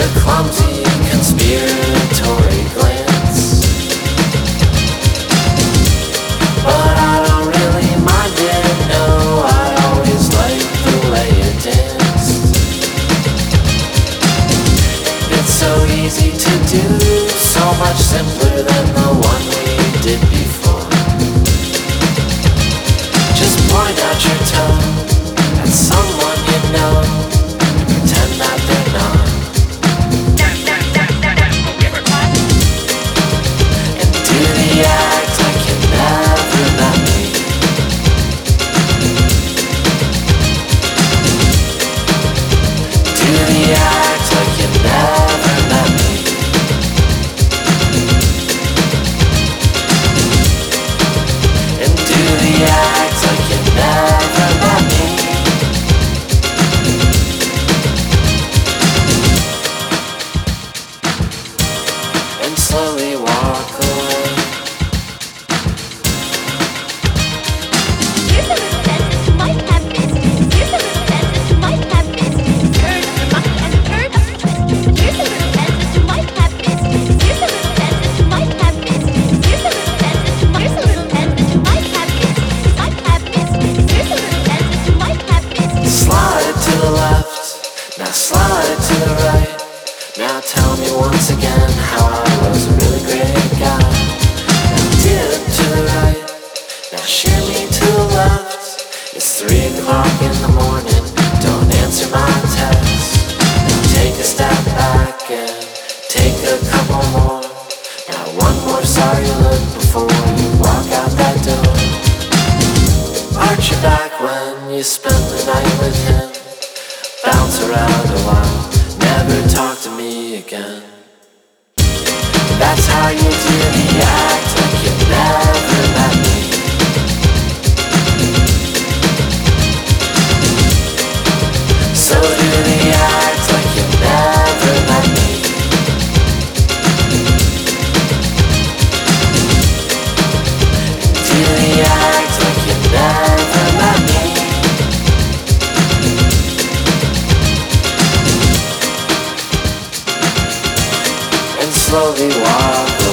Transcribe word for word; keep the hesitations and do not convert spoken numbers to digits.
the clumsy conspiratory glance. But I don't really mind it, no, I always like the way it danced. It's so easy to do, so much simpler than the one we did before. Just point out your toe at someone you know, pretend that they're not, and do the act like you never met me. Do the act like you never met me. And do the act like you never met me. And slowly walk away. Here's a little dentist who might have business. Here's a little dentist who might have business. Turn of the monkey and the turn of the twist. Here's a little dentist who might have business. Here's a little dentist who might have business. Here's a little dentist who might. Here's a little dentist who might have business. Might have business. Here's a little dentist who might have business. Slide to the left, now slide to the right. Now tell me once again how I was a really great guy. Now dip to the right, now shimmy to the left. It's three o'clock in the morning, don't answer my text. Now take a step back and take a couple more. Now one more sorry look before you walk out that door. Arch your back when you spend the night with him. Bounce around a while, never talk to me again. That's how you do the act like you never met me. So do the act like you never met me. Do the act like you never met me. And slowly walk